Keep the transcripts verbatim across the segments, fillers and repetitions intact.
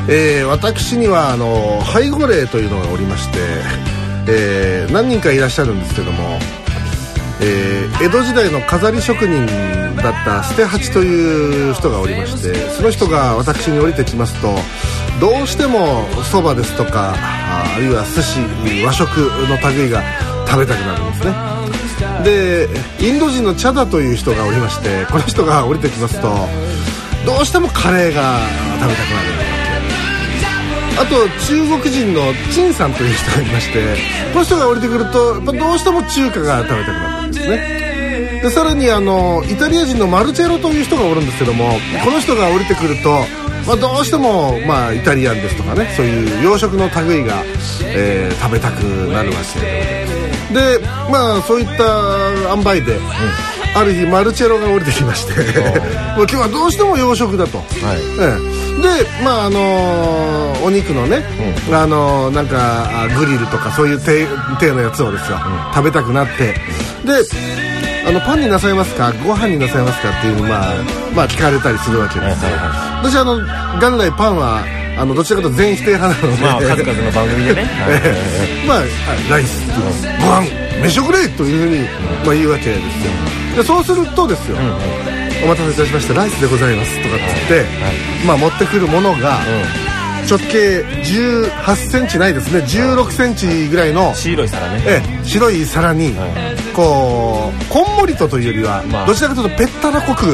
えー、私にはあの背後霊というのがおりまして、えー、何人かいらっしゃるんですけども、えー、江戸時代の飾り職人だった捨八という人がおりまして、その人が私に降りてきますと、どうしてもそばですとか あ, あるいは寿司和食の類が食べたくなるんですね。でインド人のチャダという人がおりまして、この人が降りてきますとどうしてもカレーが食べたくなるわけ。あと中国人のチンさんという人がいまして、この人が降りてくるとやっぱどうしても中華が食べたくなるんですね。でさらにあのイタリア人のマルチェロという人がおるんですけども、この人が降りてくると、まあ、どうしても、まあ、イタリアンですとかね、そういう洋食の類が、えー、食べたくなるわけで、まあそういった塩梅で、うん、ある日マルチェロが降りてきましてもう今日はどうしても洋食だと、はい、でまああのー、お肉のね、うん、あのー、なんかグリルとかそういう体のやつをですよ、うん、食べたくなって、であのパンになさいますかご飯になさいますかっていう、まあ、まあ聞かれたりするわけですよ、はいはいはい、私あの元来パンはあのどちらかというと全否定派なので、 まあ、数々の番組でねまあライス、ご飯飯をくれというふうに、まあ、言うわけですよ。でそうするとですよ、うんうん、お待たせいたしましたライスでございますとかっつって、はいはい、まあ、持ってくるものが、うん、直径じゅうはちセンチないですね、じゅうろくセンチぐらいの白い皿ね、 ええ、白い皿に、はい、こうこんもりとというよりは、まあ、どちらかというとぺったらこく、うん、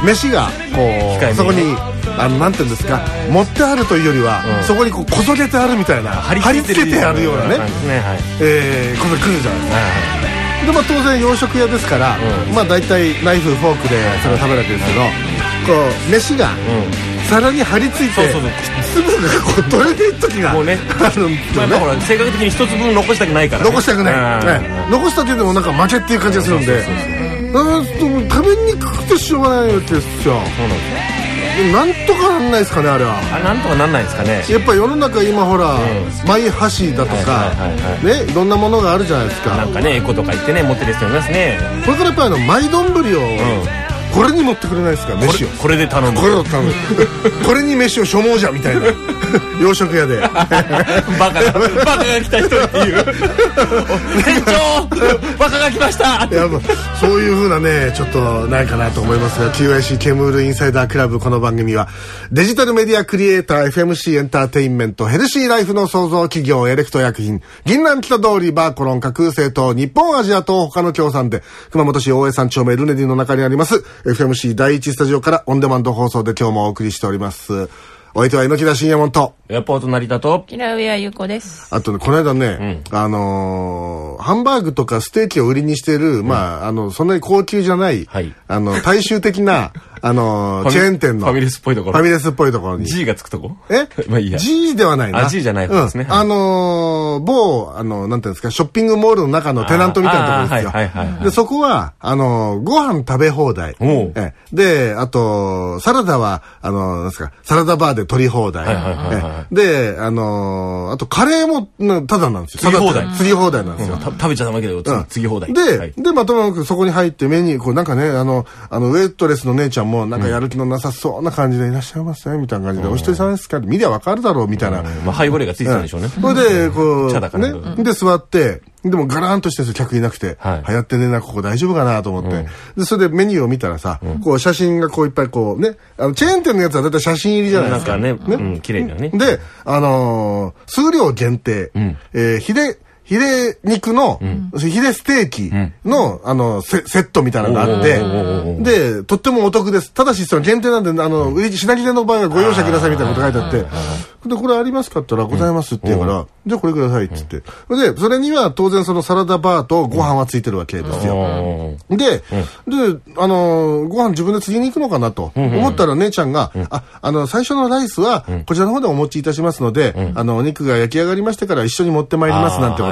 飯がこうそこにあのなんていうんですか、持ってあるというよりは、うん、そこにこうこそげてあるみたいな、貼り付けてあるようなね、はい、えー、ことが来るじゃないですか、はい。でまあ、当然洋食屋ですから、うん、まあ大体ナイフフォークでそれを食べるわけですけど、こう飯が皿に張り付いて、うん、粒がこう取れていく時があるんですよね。 まあ、ほら性格的に一つ分残したくないから、 ね、残したくない、ね、残したけでもなんか負けっていう感じがするんで、食べにくくてしょうがないわけですよ。そうなんですね。なんとかなんないですかね、あれは。 あれなんとかなんないですかね。 やっぱ世の中今ほら、うん、マイ箸だとか、ね、いろんなものがあるじゃないですか。 なんかねエコとか言ってね持ってる人いますね。 これからやっぱりあのマイ丼を、うん、これに持ってくれないですか、飯を。 これで頼む。 これを頼むこれに飯を所望じゃみたいな洋食屋でバカがバカが来た人っていう店長バカが来ました。 いやそういう風なねちょっとないかなと思いますが、 キューアイシー ケムールインサイダークラブ、この番組はデジタルメディアクリエイター エフエムシー エンターテインメントヘルシーライフの創造企業エレクト薬品銀杏北通りバーコロン架空製と日本アジアと他の協賛で熊本市大江三丁目ルネディの中にあります エフエムシー 第一スタジオからオンデマンド放送で今日もお送りしております。お相手は猪木田信也門とエアポート成田と木田上優子です。 あとね、この間ね、うん、あのー、ハンバーグとかステーキを売りにしてる、うん、まああのそんなに高級じゃない、はい、あの大衆的なあのー、チェーン店のファミレスっぽいところ、 ファミレスっぽいところに G がつくとこ、 えまあいいや、 G ではないな、 あ G じゃないですね、 うん、あのー、某あのなんていうんですか、ショッピングモールの中のテナントみたいなところですよ。はいはいはいはい、でそこはあのー、ご飯食べ放題、えであとサラダはあのー、なんですか、サラダバーで取り放題、はいはいはいはい、であのー、あとカレーもタダなんですよ。 釣り放題、 釣り放題なんですよ、うん、 食べちゃダメだけど、うん、釣り放題で、 はい、 でまともなくそこに入ってメニューこうなんかね、あのあのウェイトレスの姉ちゃんもなんかやる気のなさそうな感じでいらっしゃいますねみたいな感じで、うん、お一人さんですかって見りゃわかるだろうみたいな、うん、 まあ背後霊がついてたんでしょうね。 それでこうね、 うん、 で座ってでもガラーンとしてる客いなくて、はい、流行ってねえなここ大丈夫かなと思って、うん、でそれでメニューを見たらさ、うん、こう写真がこういっぱいこうね、あのチェーン店のやつはだいたい写真入りじゃないですか。 なんかね、ね、うん、綺麗だよね。 であのー、数量限定、うん、えー、ヒレヒレ肉の、うん、ヒレステーキの、うん、あのセ、セットみたいなのがあって、で、とってもお得です。ただし、その限定なんで、あの、売り、品切れの場合はご容赦くださいみたいなこと書いてあって、で、これありますかって言ったら、ございますって言うから、うん、じゃあこれくださいって言って。で、それには当然そのサラダバーとご飯はついてるわけですよ。うん、で、うん、で、あの、ご飯自分で釣りに行くのかなと思ったら姉ちゃんが、うん、あ、あの、最初のライスはこちらの方でお持ちいたしますので、うん、あの、お肉が焼き上がりましてから一緒に持ってまいりますなんてこと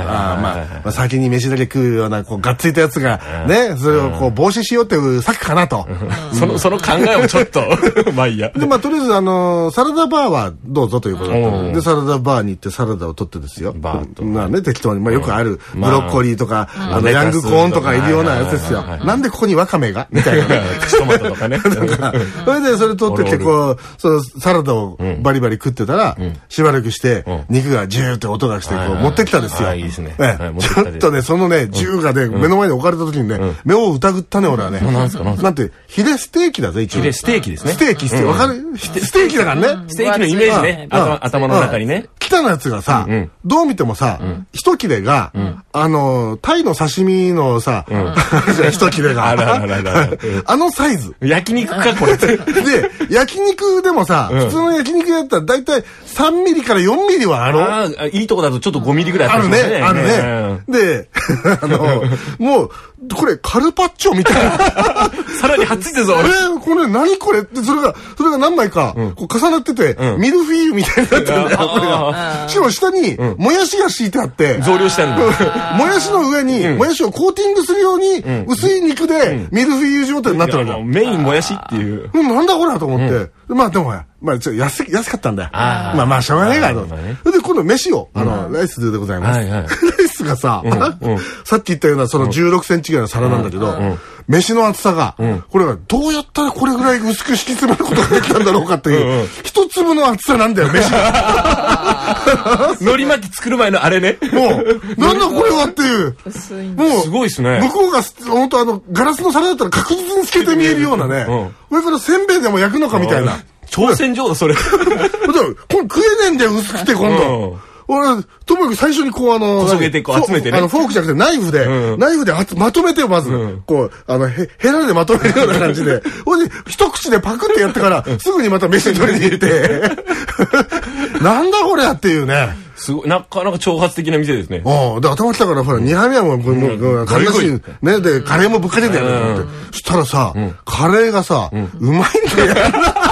まあ先に飯だけ食うようなこうがっついたやつがね、それをこう防止しようっていう策かなと。 そのその考えもちょっとまあいいや。 でまあとりあえずあのサラダバーはどうぞということだったで、サラダバーに行ってサラダを取ってですよ。 バーとまあね適当にまあよくあるブロッコリーとかあのヤングコーンとかいるようなやつですよ。なんでここにワカメがみたいな。 トマトとかね。 それでそれ取ってきてこうそのサラダをバリバリ食ってたらしばらくして肉がジューって音がしてこう持ってきたんですよ。 いいですね。 ちょっとねそのね銃がね目の前に置かれた時にね目を疑ったね俺はね。 なんですかなんてヒレステーキだぜ一応。 ヒレステーキですね。 ステーキってわかる？ステーキだからね。 ステーキのイメージね。頭の中にね。 北のやつがさどう見てもさ一切れがあのタイの刺身のさ一切れがあのサイズ。 焼肉かこれ。 で焼肉でもさ普通の焼肉だったらだいたいさんミリからよんミリはあろ。 ああいいとこだとちょっとごミリぐらいあるねあるね。であのもうこれカルパッチョみたいな。 さらにはっついてるぞ。 えこれ何これってそれがそれが何枚かこう重なっててミルフィーユみたいになってるんだよこれが。しかも下にもやしが敷いてあって増量してあるんだ。 もやしの上にもやしをコーティングするように薄い肉でミルフィーユ状態になってるわけ。 メインもやしっていう。 なんだこれと思ってまあでもまあちょっと安安かったんだよ。まあまあしょうがないからと。で今度飯をあのライスでございます。ライスがささっき言ったようなそのじゅうろくセンチぐらいの皿なんだけど飯の厚さがこれがどうやったらこれぐらい薄く敷き詰めることができたんだろうかっていう一粒の厚さなんだよ飯が。 海苔巻き作る前のあれね。 もうなんだこれはっていうもうすごいですね。 向こうが本当あのガラスの皿だったら確実につけて見えるようなね上からせんべいでも焼くのかみたいな挑戦状だそれ。これ食えねえんだよ薄くて今度。俺ともかく最初にこうあのこそげてこう集めてね。 あのフォークじゃなくてナイフでナイフでまとめてよまずこうあのへヘラでまとめるような感じでほんで一口でパクってやってからすぐにまた飯取りに行ってなんだこれやっていうね。 すごいなかなか挑発的な店ですね。 ああで頭きたからほらにはいめはもうもうカレーしねでカレーもぶっかけてやると思ってそしたらさカレーがさうまいんだよ。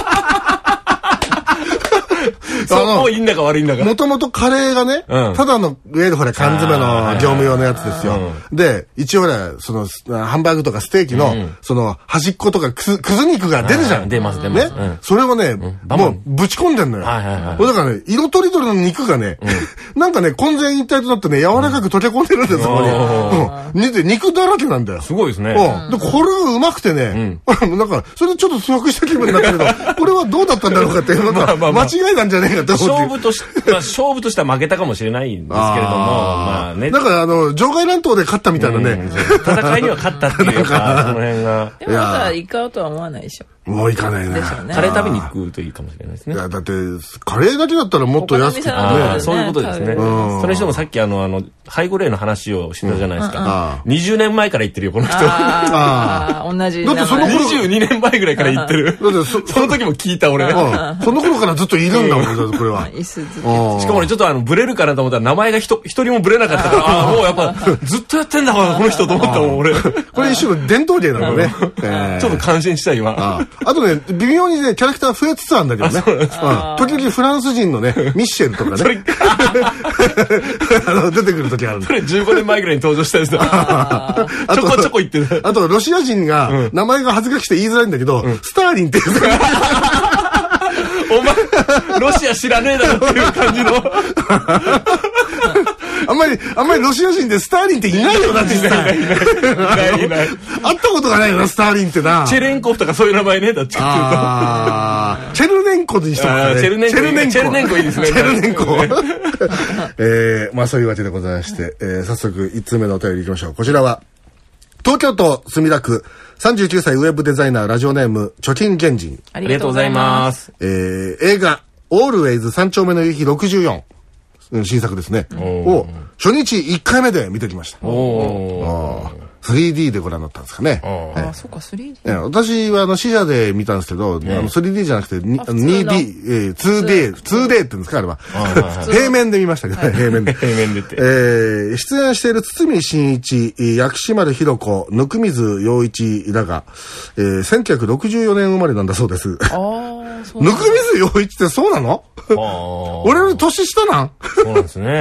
そういいんだか悪いんだか。 もともとカレーがね、ただのいわゆるほら缶詰の業務用のやつですよ。で一応ほらそのハンバーグとかステーキのその端っことかくず肉が出るじゃん。 出ます出ます。 それをねもうぶち込んでんのよ。だからね色とりどりの肉がねなんかね混然一体となってね柔らかく溶け込んでるんですよ。肉だらけなんだよ。 すごいですね。 でこれがうまくてねなんかそれでちょっと不足した気分になったけどこれはどうだったんだろうかっていうのが間違いなんじゃねえかと思って。 勝負とし、まあ、勝負としては負けたかもしれないんですけれども、まあね。 なんかあの、場外乱闘で勝ったみたいなね。 戦いには勝ったっていうか、その辺が。 でもまだ行こうとは思わないでしょ。 もう行かないね。 カレー食べに行くといいかもしれないですね。 いや、だって、カレーだけだったらもっと安くてね。 そういうことですね。それにしてもさっきあの、あの、背後霊の話をしてたじゃないですか。にじゅうねんまえから言ってるよ、この人。 ああ、同じ。 だってその頃。にじゅうにねんまえぐらいから言ってる。その時も聞いた俺。 その頃からずっといるんだもん、これは。 しかも俺ちょっとあの、ブレるかなと思ったら名前が一人もブレなかったから、ああ、もうやっぱ、ずっとやってんだから、この人と思ったもん、俺。 これ一種の伝統芸なのね。 ちょっと感心した今。 あとね、微妙にね、キャラクター増えつつあるんだけどね。時々フランス人のね、ミッシェルとかね。出てくる時ある。 それじゅうごねんまえぐらいに登場したやつだ。ちょこちょこ言ってる。 あと、ロシア人が、名前が恥ずかしくて言いづらいんだけど、スターリンって言う。 お前、ロシア知らねえだろっていう感じの。 あんまり、あんまりロシア人でスターリンっていないよな、実際。いない、いない。いない。会ったことがないよな、スターリンってな。 チェレンコフとかそういう名前ね、だっちゃっていうと。チェルネンコにしてもらうね。 チェルネンコ。チェルネンコ。チェルネンコいいですね。 チェルネンコ。えー、まあそういうわけでございまして、えー、早速いちつ目のお便り行きましょう。こちらは、東京都墨田区、さんじゅうきゅうさいウェブデザイナーラジオネーム、貯金原人。 ありがとうございます。 えー、映画、オールウェイズ三丁目の夕日ろくじゅうよん。新作ですね。を、初日いっかいめで見てきました。おー。スリーディー でご覧になったんですかね。 ああ、そうか、スリーディー。 私はあの、視野で見たんですけど、スリーディー じゃなくて、ツーディー、ツーディー、ツーディーって言うんですか、あれは。平面で見ましたけどね、平面で。 平面でって。 え出演している堤真一、薬師丸ひろ子、温水洋一らが、せんきゅうひゃくろくじゅうよねん生まれなんだそうです。ああ、そう。温水洋一ってそうなの俺より年下なんそうなんですね。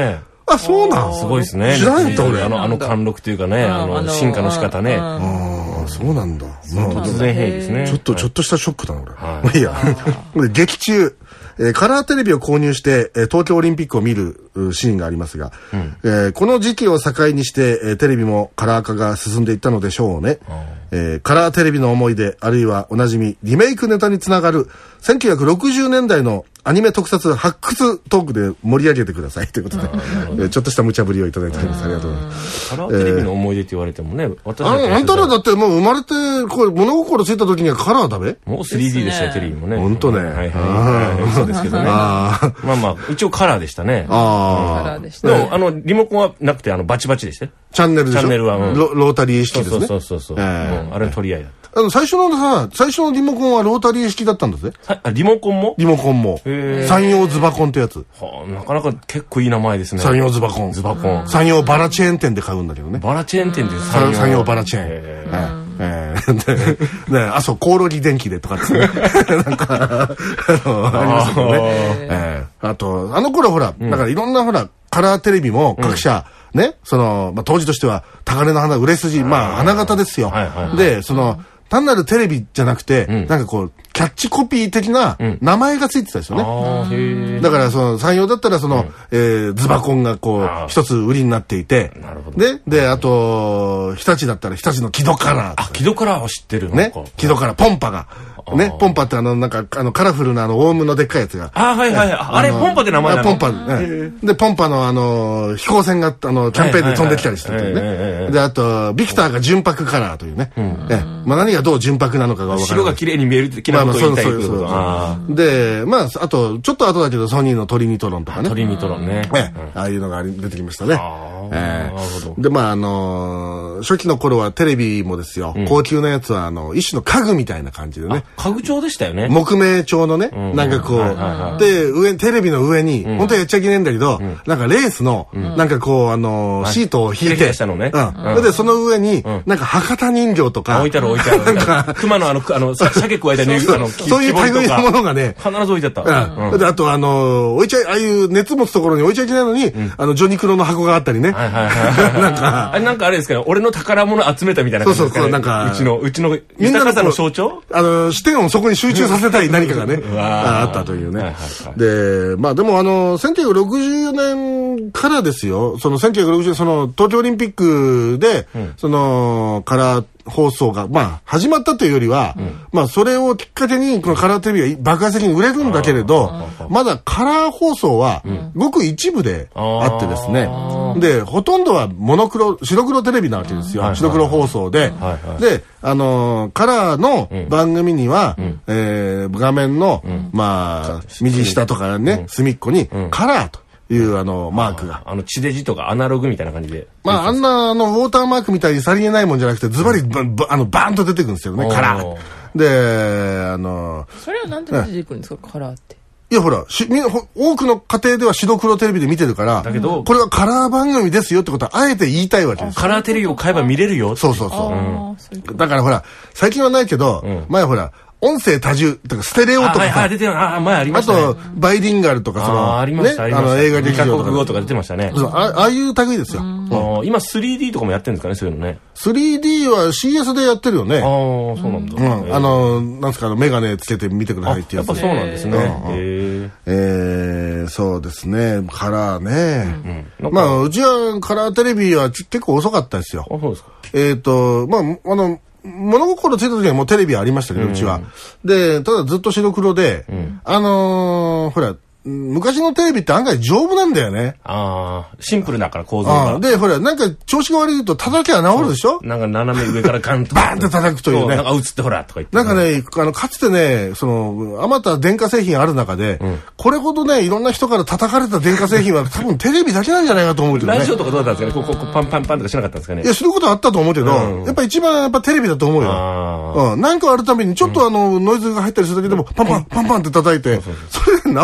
あ、そうなん。 すごいですね。 知らんと俺。 あの、あの貫禄というかね、あの、進化の仕方ね。 ああ、そうなんだ。 突然変異ですね。 ちょっと、ちょっとしたショックだな、俺。まあいいや。劇中、えー、カラーテレビを購入して、えー、東京オリンピックを見るシーンがありますが、うんえー、この時期を境にして、えー、テレビもカラー化が進んでいったのでしょうね。えー、カラーテレビの思い出、あるいはおなじみリメイクネタにつながるせんきゅうひゃくろくじゅうねんだいのアニメ特撮発掘トークで盛り上げてくださいということで、えー、ちょっとした無茶ぶりをいただいております。ありがとうございます。 カラーテレビの思い出って言われてもね、私ああんたらだってもう生まれてこれ物心ついた時にはカラーだべ。 もう スリーディー でしたよ、テレビもね。 本当ね。 はいはい。そうですけどね。まあまあ一応カラーでしたね。 ああ。カラーでした。 でもあのリモコンはなくてあのバチバチでしたよ。 チャンネルでしょ。 チャンネルはロータリー式ですね。 そうそうそうそう。あれ取り合いだった。 あの最初のさ最初のリモコンはロータリー式だったんだぜ。 あリモコンも？ リモコンも。山陽ズバコンってやつ。 はあなかなか結構いい名前ですね。 山陽ズバコン。 ズバコン。 山陽バラチェーン店で買うんだけどね。 バラチェーン店で山陽バラチェーン。ええねあそうコオロギ電気でとかですね。なんかあのありますよね。ええあとあの頃ほらだからいろんなほらカラーテレビも各社ねそのまあ当時としては高値の花売れ筋まあ花形ですよ。でその単なるテレビじゃなくて、うん、なんかこう、キャッチコピー的な名前がついてたですよね。うん、だから、その、山陽だったら、その、うん、えー、ズバコンがこう、一つ売りになっていて、なるほどで、で、あと、日立だったら、日立の木戸カラー。 あ、木戸カラーは知ってるね。木戸カラー、ポンパが。ね、ポンパってあの、なんか、あの、カラフルなあの、オウムのでっかいやつが。 あ、はいはい。あれ、ポンパって名前なの？ ポンパ、ね。で、ポンパのあの、飛行船が、あの、キャンペーンで飛んできたりしてるね。で、あと、ビクターが純白カラーというね。まあ何がどう純白なのかが分からない。 白が綺麗に見える的なことを言いたいってことだ。 で、まあ、あと、ちょっと後だけど、ソニーのトリニトロンとかね。 トリニトロンね。 ああいうのが出てきましたね。で、まあ、あの、初期の頃はテレビもですよ、高級なやつは、あの、一種の家具みたいな感じでね。 家具調でしたよね。 木目調のね、なんかこう、で、上、テレビの上に、本当はやっちゃいけないんだけど、なんかレースの、なんかこう、あの、シートを引いて、で、その上に、なんか博多人形とか、 置いてある置いてある。なんか、熊のあの、あの、鮭加えたね、あの、 そういう類のものがね、 必ず置いてあった。 で、あとあの、置いちゃい、ああいう熱持つところに置いちゃいけないのに、あの、ジョニクロの箱があったりね。 なんか、あれなんかあれですかね、俺の宝物集めたみたいな感じですかね。そうそう、なんか、うちの、うちの豊かさの象徴？ あの、視点をそこに集中させたい何かがね、あったというね。で、まあでもあの、せんきゅうひゃくろくじゅうねんからですよ、そのせんきゅうひゃくろくじゅうねん、その東京オリンピックで、その、カラー放送が、まあ、始まったというよりは、まあ、それをきっかけに、このカラーテレビが爆発的に売れるんだけれど、まだカラー放送は、ごく一部であってですね、で、ほとんどはモノクロ、白黒テレビなわけですよ。白黒放送で。で、あの、カラーの番組には、えー、画面の、まあ、右下とかね、隅っこに、カラーというあの、マークが。 あの、地デジとかアナログみたいな感じで。 まあ、あんな、あの、ウォーターマークみたいにさりげないもんじゃなくて、ズバリ、あの、バーンと出てくるんですよね、カラー。で、あの、 それはなんで出てくるんですか、カラーって。 いやほらしみ多くの家庭では白黒テレビで見てるからだけどこれはカラー番組ですよってことはあえて言いたいわけです。 カラーテレビを買えば見れるよ。 そうそうそう、うん、だからほら最近はないけど、うん、前ほら音声多重とかステレオとかあ、はい、出てるあ前ありましたね。 あとバイリンガルとかそのあありましたねあの映画劇場とかにカ国語とか出てましたね。 そう あ, ああいう類ですよ。 あ今 スリーディー とかもやってるんですかねそういうのね。 スリーディー は シーエス でやってるよね。ああそうなんだ。 うんあのなんですかメガネつけて見てくださいってやつ。 やっぱそうなんですね。 へえそうですねカラーね。まあうちはカラーテレビは結構遅かったですよ。 あそうですか。 えっとまああの物心ついた時はもうテレビありましたけど、うちは。で、ただずっと白黒で、うん、あのー、ほら、昔のテレビって案外丈夫なんだよね。 ああ、シンプルだから構造が。 で、ほら、なんか調子が悪いと叩きゃ治るでしょ。 なんか斜め上からガンと。 バーンって叩くというね。 なんか映ってほらとか言って。 なんかね、あの、かつてね、その、あまた電化製品ある中で、うん、これほどね、いろんな人から叩かれた電化製品は多分テレビだけなんじゃないかと思うけどね。 ラジオとかどうだったんですかねこう、こう、パンパンパンとかしなかったんですかね。 いや、することはあったと思うけど、うん、やっぱ一番やっぱテレビだと思うよ。うん。なんかあるたびにちょっとあの、ノイズが入ったりするだけでも、パンパン、パンパンって叩いて、それで直そうって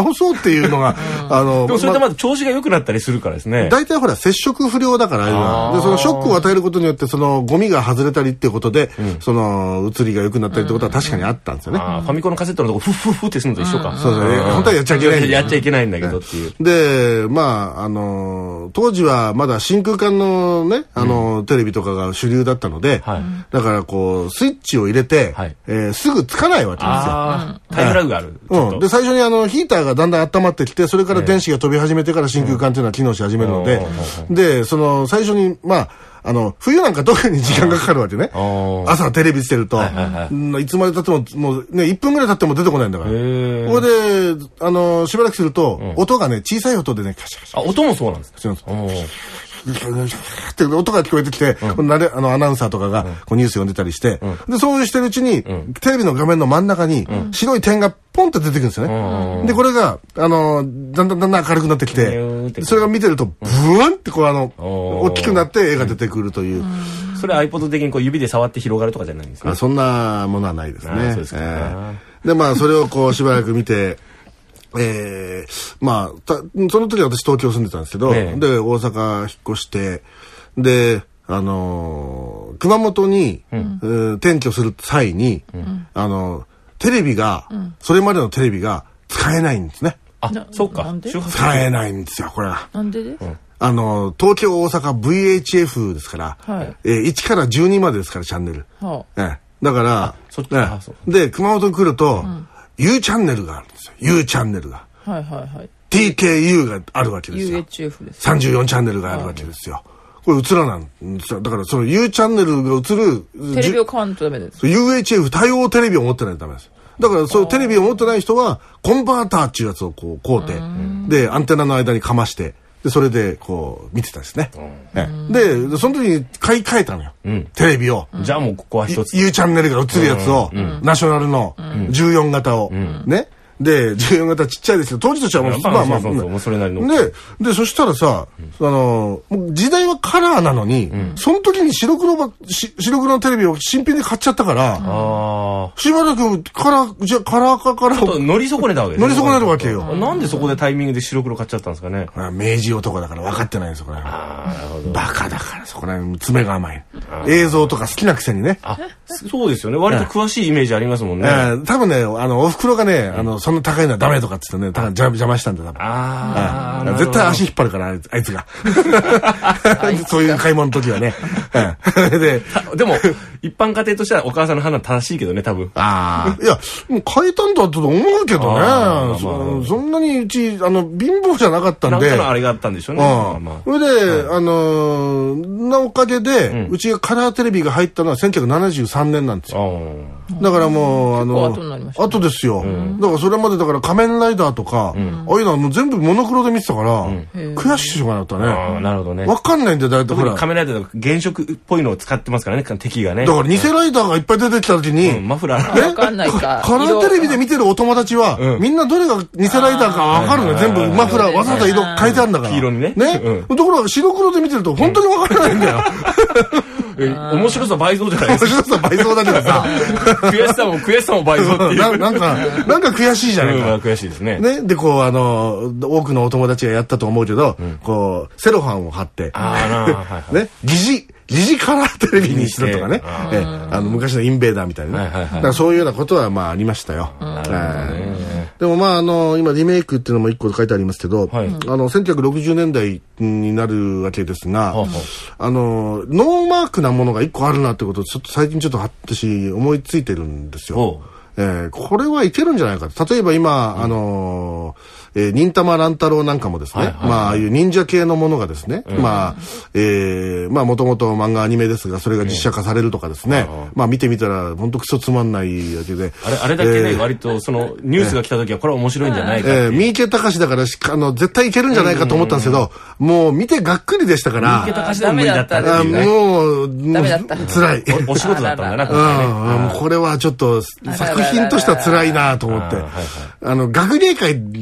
っていうのが、あの、 でもそれでまだ調子が良くなったりするからですね。 大体ほら、接触不良だから、で、そのショックを与えることによって、そのゴミが外れたりっていうことで、その、移りが良くなったりってことは確かにあったんですよね。 ファミコンのカセットのとこ、フッフッフってするのと一緒か。 そうですね。本当はやっちゃいけない。 やっちゃいけないんだけどっていう。 で、まあ、あの、当時はまだ真空管のね、あの、テレビとかが主流だったので、だからこう、スイッチを入れて、すぐつかないわけですよ。 タイムラグがある。 うん。で、最初にあの、ヒーターがだんだん温まってきて、それから電子が飛び始めてから真空管っていうのは機能し始めるので、で、その、最初に、まあ、あの、冬なんか特に時間がかかるわけね。朝テレビしてると、いつまで経っても、もうね、いっぷんぐらい経っても出てこないんだから。これで、あの、しばらくすると、音がね、小さい音でね、カシャカシャ。 あ、音もそうなんですか？ そうなんです。って音が聞こえてきて、うん、あのアナウンサーとかがこうニュース読んでたりして、うん、でそうしてるうちに、うん、テレビの画面の真ん中に白い点がポンって出てくるんですよね。うん、でこれがあのだんだんだんだん明るくなってきて、うん、それが見てるとブワンってこうあの大きくなって絵が出てくるという。 うん、それ iPod 的にこう指で触って広がるとかじゃないんですか？ そんなものはないですね。そうですか。えー、でまあそれをこうしばらく見て。えー、まあ、た、その時私東京住んでたんですけど、ええ、で、大阪引っ越して、で、あのー、熊本に、うんえー、転居する際に、うん、あのー、テレビが、うん、それまでのテレビが使えないんですね。 あ、そうか。 使えないんですよ、これは。 なんでで、うん、 あのー、東京、大阪 ブイエイチエフ ですから、はい、えー、いちからじゅうにまでですから、チャンネル。はあ、えー、だから、そっち、ね、で、熊本に来ると、うん、U チャンネルがあるんですよ。U チャンネルが。 はいはいはい。 ティーケーユー があるわけですよ。 ユーエイチエフ です、ね。 さんじゅうよんチャンネルがあるわけですよ。これ映らないんですよ。だからその U チャンネルが映る。 テレビを買わんとダメです。 ユーエイチエフ 対応テレビを持ってないとダメです。だからそうテレビを持ってない人は、コンバーターっていうやつをこう、こうて、で、アンテナの間にかまして、で、それでこう、見てたんですね。ねで、その時に買い替えたのよ。うん、テレビを。 じゃあもうここは一つ。 U チャンネルが映るやつを、うん、ナショナルのじゅうよん型を、うん、ね。で、じゅうよん型ちっちゃいですよ。当時としてはもう、まあまあ、 もうそれなりの。 で、で、そしたらさ、あの、時代はカラーなのに、その時に白黒ば、白黒のテレビを新品で買っちゃったから、しばらくカラー、じゃカラーかカラーを。 乗り損ねたわけです乗り損ねるわけよ。 なんでそこでタイミングで白黒買っちゃったんですかね。 明治男だから分かってないんですよ、これ。バカだから、そこら辺、爪が甘い。映像とか好きなくせにね。 あ、そうですよね。割と詳しいイメージありますもんね。 多分ね、あの、お袋がね、あの、そんな高いのはダメとかっつってね、多分邪魔したんだ、多分。ああ。絶対足引っ張るから、あいつが。そういう買い物の時はね。 で、でも、一般家庭としてはお母さんの判断正しいけどね、多分。 ああ。いや、もう変えたんだと思うけどね。そんなにうち、あの、貧乏じゃなかったんで。 なんかのあれがあったんでしょうね。 それで、あの、なおかげで、うちがカラーテレビが入ったのはせんきゅうひゃくななじゅうさんねんなんですよ。だからもう、あの、後ですよ。だからそれまでだから仮面ライダーとか、ああいうのはもう全部モノクロで見てたから、悔しいしょうがなかったね。なるほどね。わかんないんだよ、だいたいほら。 仮面ライダーとか原色っぽいのを使ってますからね、敵がね。 だから偽ライダーがいっぱい出てきた時に、 マフラー。 わかんないか。 カラーテレビで見てるお友達は、みんなどれが偽ライダーかわかるのよ。全部マフラーわざわざ色変えてあるんだから。 黄色にね。 ね。ところが白黒で見てると本当にわからないんだよ。 面白さ倍増じゃないですか。面白さ倍増だけどさ。 悔しさも悔しさも倍増っていう。 なんか、なんか悔しいじゃないか。 悔しいですね。 ね。で、こう、あの、多くのお友達がやったと思うけど、こう、セロファンを貼って、ね、疑似、疑似カラーテレビにするとかね。え、あの、昔のインベーダーみたいなね。だからそういうようなことは、まあ、ありましたよ。でもまあ、あの、今、リメイクっていうのも一個書いてありますけど、あの、せんきゅうひゃくろくじゅうねんだいになるわけですが、あの、ノーマークなものが一個あるなってことを、ちょっと最近ちょっと私、思いついてるんですよ。えー、これはいけるんじゃないかと。例えば今、うん、あのー、えー、忍たま乱太郎なんかもですね、はいはいはい、まあ、ああいう忍者系のものがですね、うん、まあ、えー、まあ、もともと漫画アニメですが、それが実写化されるとかですね、うん、まあ、見てみたら、ほんとクソつまんないわけで。 あれ、あれだけね、えー、割と、その、ニュースが来た時は、これは面白いんじゃないかって。 えー、三池隆だから、あの、絶対いけるんじゃないかと思ったんですけど、もう、見てがっくりでしたから。 三池隆でも無理だったっていうね。 もう、辛い。 お、お仕事だったんだな、 うん、これはちょっと、作品としては辛いなと思って。あの、学芸会だな。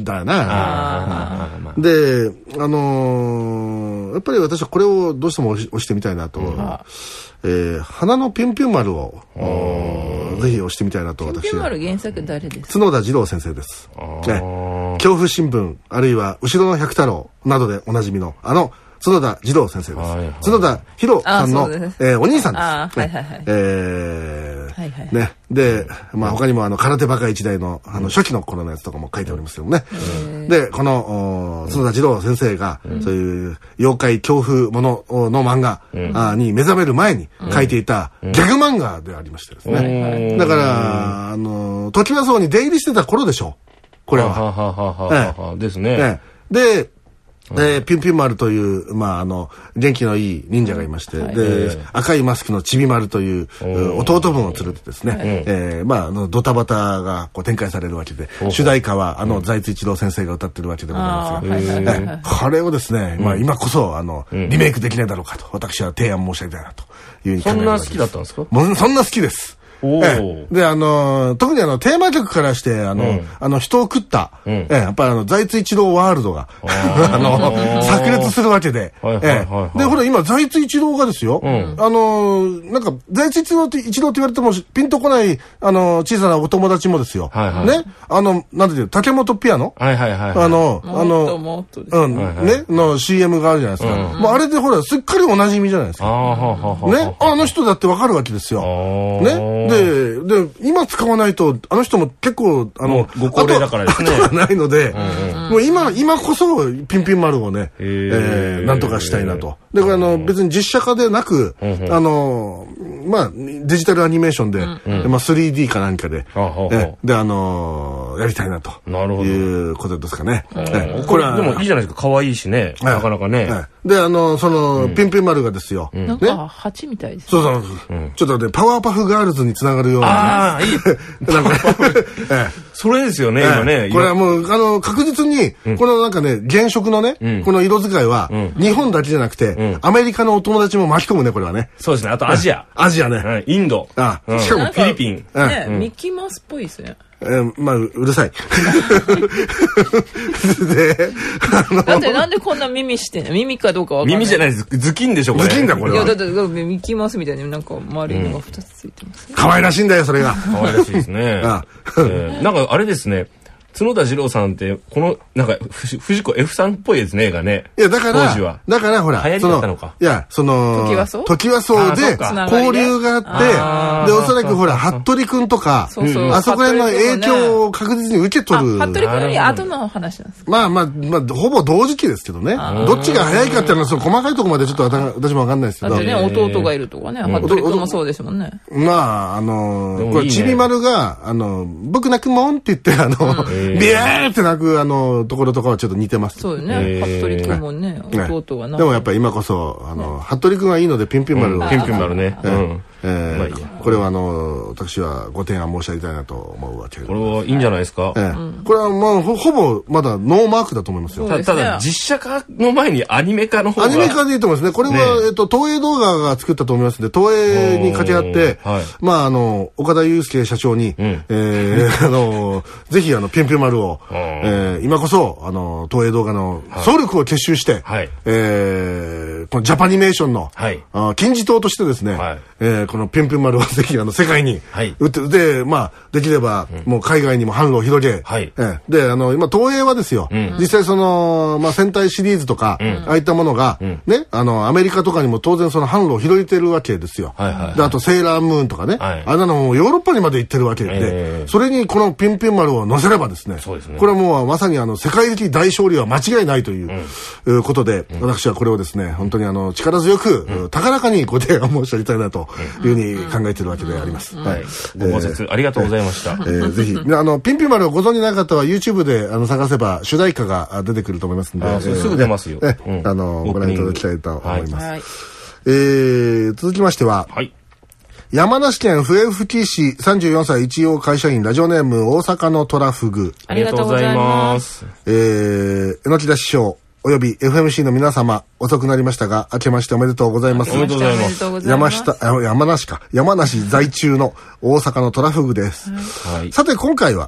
あーで、あのー、やっぱり私はこれをどうしても押し押してみたいなと、えー、花のピュンピュン丸をぜひ押してみたいなと私は。 ピュンピュン丸原作誰ですか？ 角田二郎先生です。ね、恐怖新聞あるいは後ろの百太郎などでおなじみのあの角田二郎先生です。はいはい、角田博さんの、えー、お兄さんです。あ、はいはいはい。えー、はいはい、ね。で、まあ他にもあの空手バカ一代のあの初期の頃のやつとかも書いておりますけどもね。で、この角田二郎先生が、そういう妖怪恐怖ものの漫画、うん、に目覚める前に書いていたギャグ漫画でありましてですね。うん、だから、あの、トキワ荘に出入りしてた頃でしょう。これは。はははははですね。で、えー、ピュンピュン丸という、まあ、あの、元気のいい忍者がいまして、はい、で、赤いマスクのちび丸という、弟分を連れてですね、はい、えー、まあ、あの、ドタバタがこう展開されるわけで、主題歌は、あの、財津一郎先生が歌ってるわけでございますが、えー、これをですね、まあ、今こそ、あの、リメイクできないだろうかと、私は提案申し上げたいなというふうに考えております。そんな好きだったんですか？もう、そんな好きです。ええ、で、あのー、特にあの、テーマ曲からして、あの、うん、あの、人を食った、うん、ええ、やっぱりあの、財津一郎ワールドが、あの、炸裂するわけで、はいはいはいはい、ええ、で、ほら、今、財津一郎がですよ、うん、あのー、なんか、財津一郎って、一郎って言われても、ピンとこない、あの、小さなお友達もですよ、はいはい、ね、あの、なんていう、竹本ピアノ、はいはいはいはい、あの、あの、うん、はいはい、ね、の シーエム があるじゃないですか。うん、もうあれでほら、すっかりお馴染みじゃないですか。あね、あの人だってわかるわけですよ。ね。で、で、今使わないと、あの人も結構、あの、ご高齢だからですね。後がないので、うんうん、もう今、今こそ、ピンピン丸をね、えー、なんとかしたいなと。で、あの、別に実写化でなく、うんうん、あの、まあ、デジタルアニメーションで、うん、まあ、スリーディー かなんかで、うん、えで、あの、やりたいなと。なるほど。いうことですかね。 これは、でもいいじゃないですか。可愛いしね。なかなかね。 で、あの、その、ピンピン丸がですよ。 なんか、蜂みたいです。 そうそう。ちょっとね、パワーパフガールズにつながるような。ああ、いい。なんか、 それですよね、今ね。 これはもう、あの、確実に、このなんかね、原色のね、この色使いは、日本だけじゃなくて、アメリカのお友達も巻き込むね、これはね。 そうですね。あとアジア。 アジアね。 インド。 あしかもフィリピン。 ね、ミッキーマウスっぽいですね。 えー、まあ、うるさい。 で、だってなんでこんな耳してんの？耳かどうかわかんない。 耳じゃないです。ズキンでしょ、これ。 ズキンだ、これは。 いや、だって、ミッキーマウスみたいになんか丸いのがふたつついてます、 ね。可愛らしいんだよ、それが。 可愛らしいですね。ああえー、なんか、あれですね。角田二郎さんって、この、なんか、藤子 F さんっぽいですね、映画ね。 いや、だから、当時は。だから、ほら、 流行りだったのか。 いや、その、 時はそう時はそうで、交流があって、で、おそらくほら、服部くんとか、あそこら辺の影響を確実に受け取る。 服部くんより後の話なんですか？ まあまあ、まあ、ほぼ同時期ですけどね。どっちが早いかっていうのは、その細かいところまでちょっと私もわかんないですけど。 だってね、弟がいるとかね、服部くんもそうですもんね。 まあ、あの、これ、ちびまるが、あの、僕泣くもんって言って、あの、ビエーって泣くあのところとかはちょっと似てます。 そうよね。服部君もね、弟がな。 でもやっぱり今こそあの服部君がいいのでピンピン丸を。 ピンピン丸ね。 えー、これはあの私はご提案申し上げたいなと思うわけで。 これはいいんじゃないですか。 えー、これはまあ ほ, ほぼまだノーマークだと思いますよ。 た, ただ実写化の前にアニメ化の方が。 アニメ化でいいと思いますね。これは、ね、えっと東映動画が作ったと思いますので、東映に掛け合って、はい、まああの岡田祐介社長に、うん、えー、あのぜひあのピンピン丸を、えー、今こそあの東映動画の総力を結集して、はい、えー、このジャパニメーションの、はい、あ金字塔としてですね、はい、えー、このピンピン丸をぜひあの世界に売って、はい、でまあできれば、うん、もう海外にも販路を広げ、はい、えー、であの今東映はですよ、うん、実際そのまあ戦隊シリーズとか、うん、ああいったものが、うん、ねあのアメリカとかにも当然その販路を広げてるわけですよ。はいはいはい、であとセーラームーンとかね、はい、あんなのもヨーロッパにまで行ってるわけで、えー、それにこのピンピン丸を載せればですね、そうですね、これはもうまさにあの世界的大勝利は間違いないという、うん、ことで、うん、私はこれをですね本当にあの力強く、うん、高らかにご提案申し上げたいなというふうに考えているわけであります。はい。 ごご説ありがとうございました。えー、ぜひあのピンピン丸をご存じない方は YouTube であの探せば主題歌が出てくると思いますので、 すぐ出ますよ。 えー、あのご覧いただきたいと思います。はい、えー、続きましては。はい。山梨県笛吹市さんじゅうよんさい一応会社員ラジオネーム大阪のトラフグ。 ありがとうございます。 えー、えのきだ師匠および エフエムシー の皆様遅くなりましたが明けましておめでとうございます。 おめでとうございます。 山下山梨か山梨在中の大阪のトラフグです。はい、さて今回は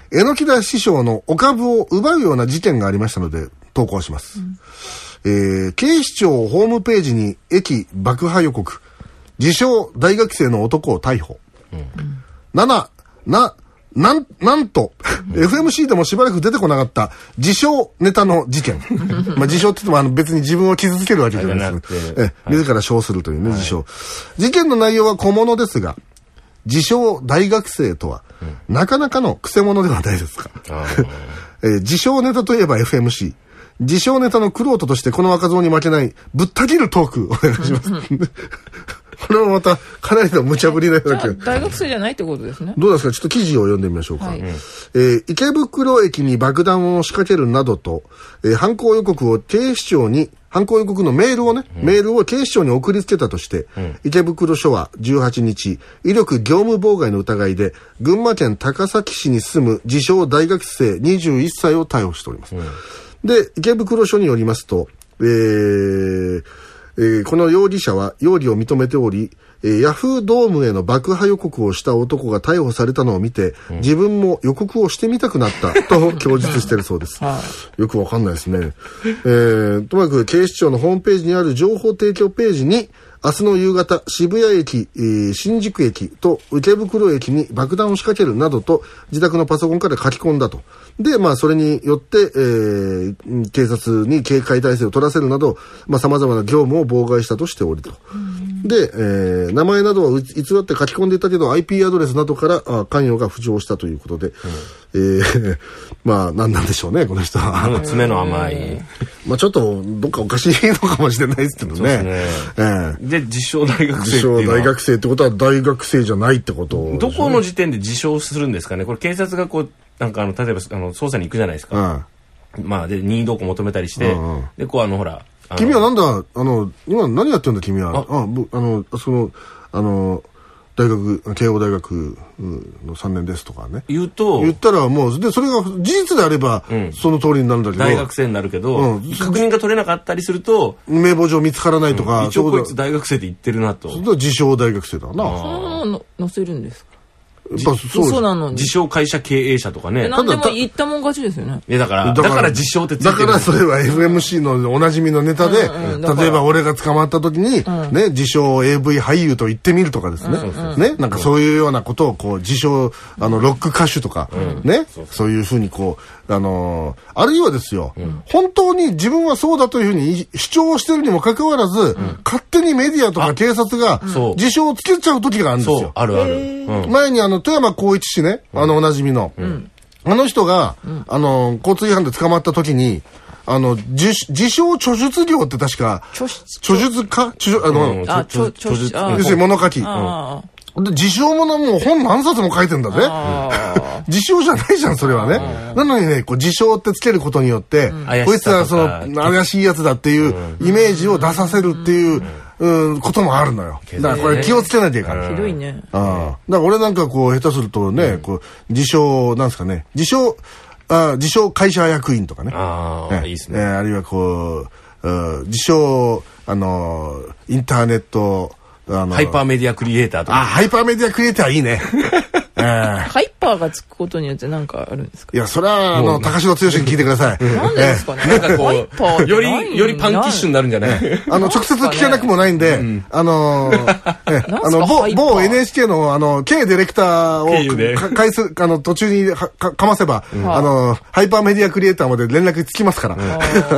榎田師匠のお株を奪うような事件がありましたので投稿します。うん、えー、警視庁ホームページに駅爆破予告、自称大学生の男を逮捕。うん、なな、な、なん、なんと、うん、エフエムシー でもしばらく出てこなかった自称ネタの事件。まあ自称って言ってもあの別に自分を傷つけるわけじゃないですね。え、自ら称するというね、はい、自称。事件の内容は小物ですが、自称大学生とは、うん、なかなかのクセ者ではないですか。えー、自称ネタといえば エフエムシー。自称ネタの玄人としてこの若造に負けないぶった切るトークお願いします。これもまたかなりの無茶ぶりなような気が。 大学生じゃないってことですね。 どうですか、ちょっと記事を読んでみましょうか。はい、えー、池袋駅に爆弾を仕掛けるなどと、えー、犯行予告を警視庁に、犯行予告のメールをね、うん、メールを警視庁に送りつけたとして、うん、池袋署はじゅうはちにち、威力業務妨害の疑いで、群馬県高崎市に住む自称大学生にじゅういっさいを逮捕しております。うん、で、池袋署によりますと、えーえー、この容疑者は容疑を認めており、えー、ヤフードームへの爆破予告をした男が逮捕されたのを見て、うん、自分も予告をしてみたくなったと供述しているそうです。よくわかんないですね。えー、ともかく警視庁のホームページにある情報提供ページに、明日の夕方、渋谷駅、えー、新宿駅と池袋駅に爆弾を仕掛けるなどと自宅のパソコンから書き込んだと。で、まあ、それによって、えー、警察に警戒態勢を取らせるなど、まあ、様々な業務を妨害したとしておりと。で、えー、名前などは偽って書き込んでいたけど、アイピー アドレスなどからあ関与が浮上したということで、うん、えー、まあ、何なんでしょうね、この人は。 爪の甘い。 まあ、ちょっと、どっかおかしいのかもしれないですけどね。そうですね。えー、 で、自称大学生っていうのは。 自称大学生ってことは大学生じゃないってこと、ね。 どこの時点で自称するんですかね。これ警察がこう、なんかあの、例えば、あの、捜査に行くじゃないですか。うん、まあ、で、任意同行求めたりして、うんうん、で、こう、あの、ほら。 君はなんだ、あの、今何やってんだ、君は。あ、あ、あの、その、あの、大学、慶応大学のさんねんですとかね。 言うと。 言ったらもう、で、それが事実であれば、うん、その通りになるんだけど。 大学生になるけど、うん、確認が取れなかったりすると、 名簿上見つからないとか。 うん、一応こいつ大学生って言ってるなと。 それと自称大学生だな。そのまま載せるんですか。 そうなのに。自称会社経営者とかね。 何でも言ったもん勝ちですよね。 いやだから、だから自称ってついてる。 だからそれは エフエムシー のおなじみのネタで、うんうん、例えば俺が捕まった時に、うん、ね、自称 エーブイ 俳優と言ってみるとかですね。うんうん、ね、なんかそういうようなことを、こう、自称、あの、ロック歌手とか、うん、ね、そうそう、そういうふうにこう、あのー、あるいはですよ、うん、本当に自分はそうだというふうに主張してるにもかかわらず、うん、勝手にメディアとか警察が自称をつけちゃう時があるんですよ。 そう、あるある。 うん、前にあの、富山光一氏ね、あの、おなじみの、うん、あの人が、うん、あの、交通違反で捕まった時に、あの、自、自称著述業って確か、著述家著、あの、 あ、著、著述、 要するに物書き。で、自称ものもう本何冊も書いてんだね。自称じゃないじゃん、それはね。なのにね、こう、自称ってつけることによって、うん、こいつはその、怪しいやつだっていうイメージを出させるっていう、うん、こともあるのよ。だからこれ気をつけないといけない。 ひどいね。 ああ。だから俺なんかこう、下手するとね、うん、こう、自称、なんですかね、自称、あ自称会社役員とかね。 ああ、いいですね。 あるいはこう、う自称、あの、インターネット、 あのハイパーメディアクリエイターとか。 あ、ハイパーメディアクリエイターいいね。 えー、ハイパーがつくことによって何かあるんですか。 いや、それは、あの、高城剛に聞いてください。 なんでですかね。なんかこう、より、よりパンキッシュになるんじゃない。 あの、直接聞けなくもないんで、あの、あの、某、某 エヌエイチケー の、あの、K ディレクターを、返す、あの、途中にか、かませば、あの、ハイパーメディアクリエイターまで連絡つきますから。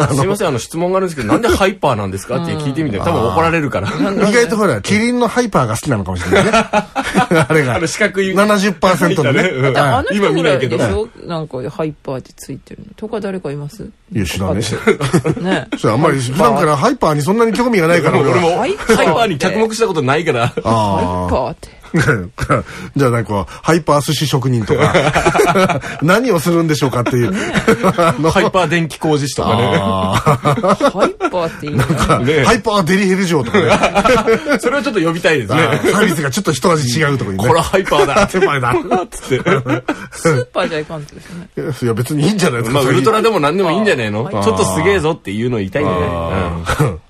すいません、あの、質問があるんですけど、なんでハイパーなんですかって聞いてみて、多分怒られるから。 意外とほら、キリンのハイパーが好きなのかもしれないね。あれが。 あの、四角い。 ななじゅっパーセント のね。 あの人ぐらいでしょ、なんかハイパーってついてるのとか誰かいます？ いや、知らねえ。ね。それあんまり普段からハイパーにそんなに興味がないから。 俺もハイパーに着目したことないから。ハイパーって。 じゃあなんかハイパー寿司職人とか何をするんでしょうかっていう、 ハイパー電気工事士とかね。 ハイパーっていいな。 ハイパーデリヘル嬢とかね。 それはちょっと呼びたいですね。 サービスがちょっと一味違うとこにね。 これハイパーだ。 ハイパーだ。 つって。 スーパーじゃいかんってですね。 いや別にいいんじゃないですか。 まあウルトラでも何でもいいんじゃないの。ちょっとすげえぞっていうのを言いたいんじゃない。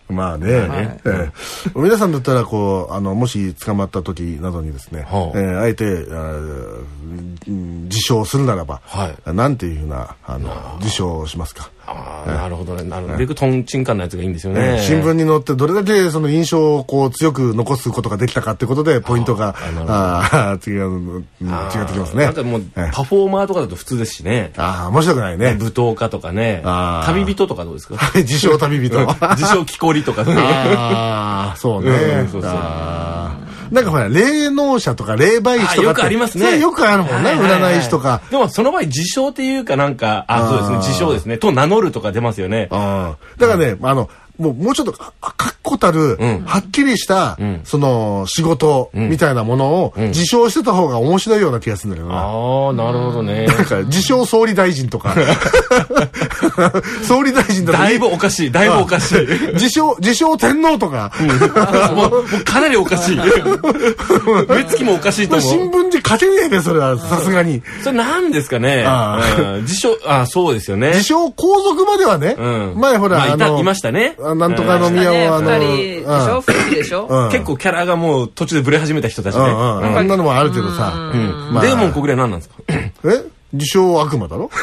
まあね、はい、えー、皆さんだったらこうあのもし捕まった時などにですね、はあ、えー、あえて自称するならば、はい、なんていうふうなあの自称をしますか。 ああ、なるほどね。なるほど。レクトンチンカンのやつがいいんですよね。 新聞に載ってどれだけその印象をこう強く残すことができたかってことでポイントがああ違う違ってきますね。 なんかもうパフォーマーとかだと普通ですしね。 ああ面白くないね。 舞踏家とかね。旅人とかどうですか。 自称旅人。 自称木こりとか。 ああそうね。そうそう。なんかほら霊能者とか霊媒師とかよくありますね。 よくあるもんね、占い師とか。 でもその場合自称っていうかなんかあそうですね自称ですねと名乗るとか出ますよね。 あだからねあのもうもうちょっと確固たるはっきりしたその仕事みたいなものを自称してた方が面白いような気がするんだけどな。 ああなるほどね。 なんか自称総理大臣とか総理大臣だとだいぶおかしいだいぶおかしい。 自称自称天皇とかもうかなりおかしい。目つきもおかしいと思う。 新聞で書けねえねそれはさすがに。 それなんですかね。自称あそうですよね。 自称皇族まではね前ほらいましたね。 なんとかの宮をあの二人でしょ夫婦でしょ。 結構キャラがもう途中でブレ始めた人たちね。 あんなのもあるけどさ。 デーモン小暮は何なんですか。 え自称悪魔だろ。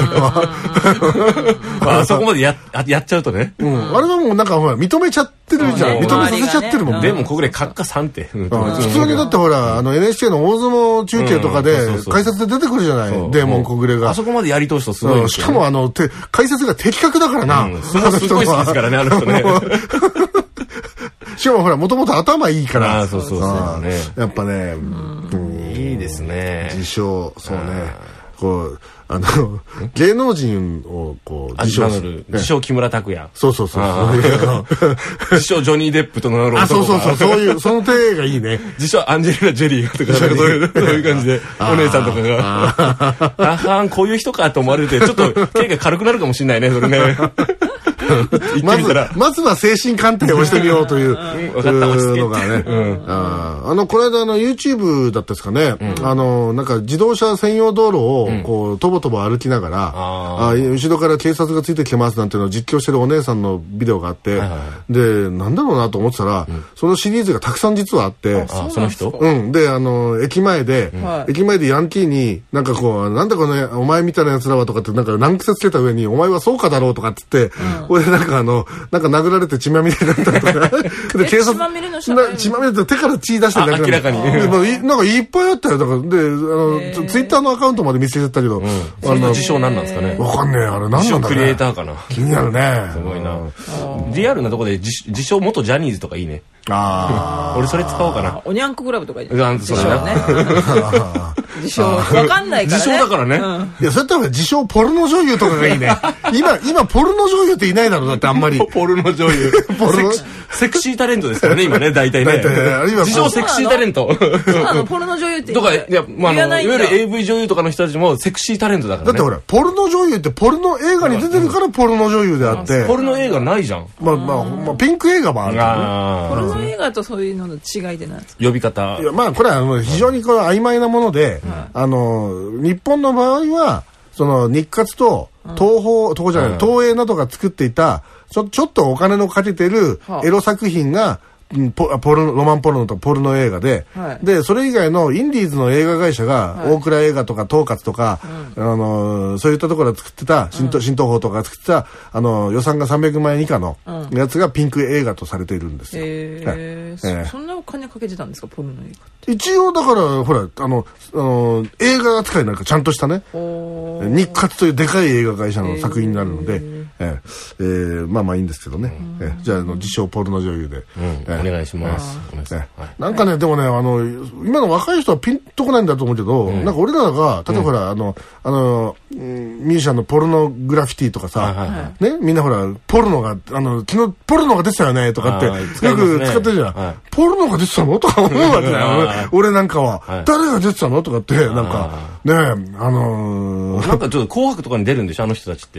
あそこまでややっちゃうとね。 あれはもうなんかほら認めちゃってるじゃん。認めさせちゃってるもん。 デーモン小暮閣下さんって。 普通にだってほらあの エヌエイチケー の大相撲中継とかで解説で出てくるじゃない。デーモン小暮が。 あそこまでやり通すとすごい。 しかもあの解説が的確だからな。 すごい好きですからねあの人ね。 しかもほらもともと頭いいから。 そうそうそうね。 やっぱねいいですね。 自称そうね。こうあの芸能人をこう自称する自称木村拓哉。 そうそうそう。 自称ジョニー・デップと名乗る男。 あそうそうそうそういうその手がいいね。 自称アンジェリーナ・ジェリーとかそういうそういう感じでお姉さんとかがあはんこういう人かと思われてちょっと刑が軽くなるかもしれないねそれね。 まずまずは精神鑑定をしてみようという分かった落ち着けのがね。あのこの間あの YouTube だったですかね。あのなんか自動車専用道路をこうとぼとぼ歩きながらあ後ろから警察がついてきてますなんていうのを実況してるお姉さんのビデオがあってでなんだろうなと思ってたらそのシリーズがたくさん実はあってその人うんであの駅前で駅前でヤンキーになんかこうなんだこのお前みたいなやつらはとかってなんか難癖つけた上にお前はそうかだろうとかって言ってでなんかあのなんか殴られて血まみれになったりとかで警察血まみれの血まみれって手から血出してるだけ明らかになんかいっぱいあったよだからであのツイッターのアカウントまで見せちゃったけどそれの自称何なんですかね。 わかんねえあれ何なんだろうね。 クリエイターかな。 気になるね。 すごいな。リアルなとこで自称元ジャニーズとかいいね。ああ俺それ使おうかな。 おにゃんこクラブとかいい。 自称ね。 自称わかんないからね。 自称だからね。 いやそれって自称ポルノ女優とかがいいね。今今ポルノ女優っていないだろうだってあんまり。 ポルノ女優。ポルノセクシータレントですからね今ね大体ね。自称セクシータレント。 ポルノ女優ってとかいやまあいわゆる エーブイ 女優とかの人たちもセクシータレントだからね。 だってほらポルノ女優ってポルノ映画に出てるからポルノ女優であって。 ポルノ映画ないじゃん。 まあまあピンク映画もあるからね。ポルノ映画とそういうのの違いでなんですか。 呼び方。 いやまあこれは非常にこれ曖昧なものであの日本の場合はその日活と東宝東宝じゃない東映などが作っていたちょちょっとお金のかけてるエロ作品がポポルロマンポルノとかポルノ映画で、はい、でそれ以外のインディーズの映画会社が、はい、大倉映画とか東活とか、うん、あのそういったところで作ってた新東、うん、新東宝とかが作ってたあの予算がさんびゃくまんえん以下のやつがピンク映画とされているんですよ。 へえーはい、そんなお金かけてたんですかポルノ映画って。 一応だからほらあのあの映画扱いなんかちゃんとしたね日活というでかい映画会社の作品になるので、えーえーえー、まあまあいいんですけどね、うん、えー、じゃああの自称ポルノ女優で、うんえー、お願いします、えーはい、なんかねでもねあの今の若い人はピンとこないんだと思うけど、うん、なんか俺らが例えばほら、うん、あのあのミュージシャンのポルノグラフィティとかさ、はいはいはい、ねみんなほらポルノがあの昨日ポルノが出てたよねとかってよく使ってるじゃん、はい、ポルノが出てたのとか思うわけだよ俺, 俺なんかは、はい、誰が出てたのとかってなんかねあのー、 なんかちょっと紅白とかに出るんでしょあの人たちって。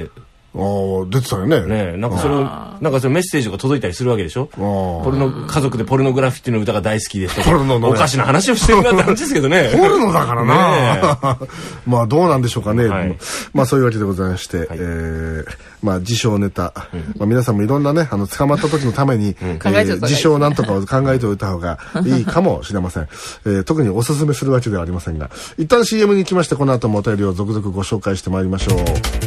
ああ、出てたよね。 ね、なんかそれを、なんかそのメッセージが届いたりするわけでしょ。ポルノ、家族でポルノグラフィティの歌が大好きですとか。おかしな話をしてるなって話ですけどね。 ポルノだからな。まあどうなんでしょうかね。まあそういうわけでございまして、えまあ自称ネタ。まあ皆さんもいろんなね、あの、捕まった時のために、自称なんとかを考えておいた方がいいかもしれません。特におすすめするわけではありませんが、一旦 シーエム に行きまして、この後もお便りを続々ご紹介してまいりましょう。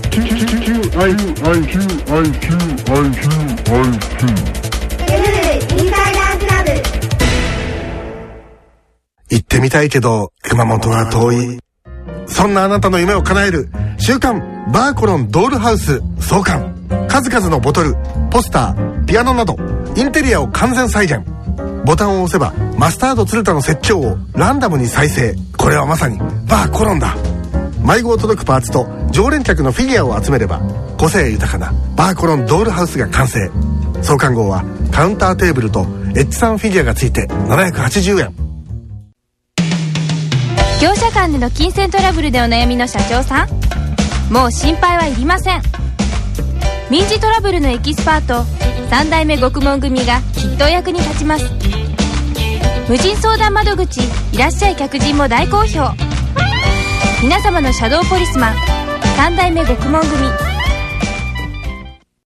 行ってみたいけど熊本は遠い。そんなあなたの夢を叶える週刊バーコロンドールハウス創刊。数々のボトル、ポスター、ピアノなどインテリアを完全再現。ボタンを押せばマスタード鶴田の説教をランダムに再生。これはまさにバーコロンだ。迷子を届くパーツと常連客のフィギュアを集めれば個性豊かなバーコロンドールハウスが完成。創刊号はカウンターテーブルとエッジさんフィギュアがついてななひゃくはちじゅうえん。 業者間での金銭トラブルでお悩みの社長さん、もう心配はいりません。民事トラブルのエキスパートさん代目獄門組がきっとお役に立ちます。無人相談窓口いらっしゃい客人も大好評。皆様のシャドーポリスマンさん代目獄門組